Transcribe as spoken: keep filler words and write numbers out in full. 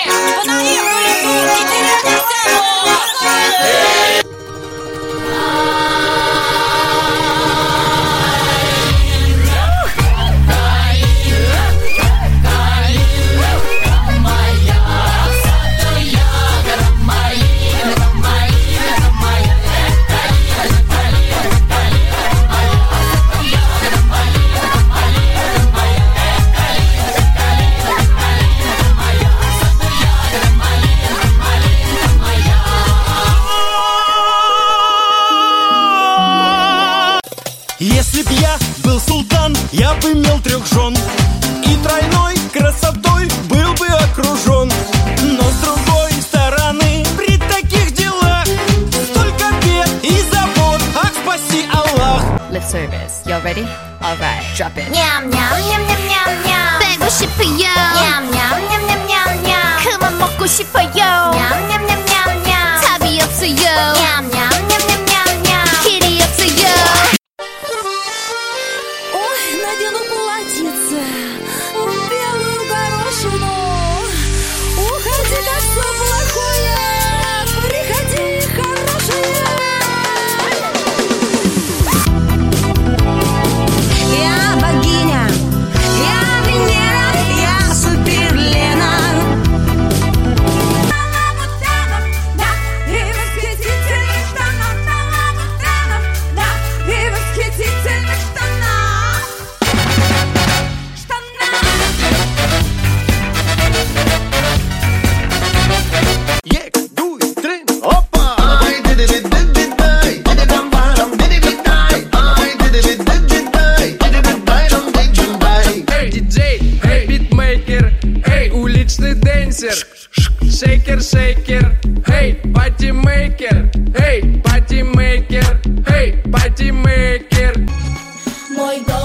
Если б я был султан, я бы имел трех жен, и тройной красотой был бы окружен. Но с другой стороны, при таких делах столько бед и забот, ах, спаси Аллах. Lip service, y'all ready? Alright, drop it. 냠냠냠냠냠냠 빼고 싶어요. 냠냠냠냠냠냠 그만 먹고 싶어요. 냠냠냠냠냠 답이 없어요. 냠냠냠냠냠냠 길이 없어요. Ой, надену платьице, белую горошину. Уходи, как все плохое, приходи, хорошее. Я богиня, я Венера, я Суперлена. И восхитительных штанов, да, и восхитительных штанов. Ек, дуй, трин, опа! Ай, ди-ди-ди-ди-ди-дай, ди-ди-дам-барам, ди-ди-ди-дай. Ай, ди-ди-ди-ди-ди-дай, ди-ди-ди-дай-дам, ди-ди-дай. Эй, диджей, эй, битмейкер, эй, уличный дэнсер, шейкер, шейкер, эй, патимейкер, эй, патимейкер, эй, патимейкер. Мой дом.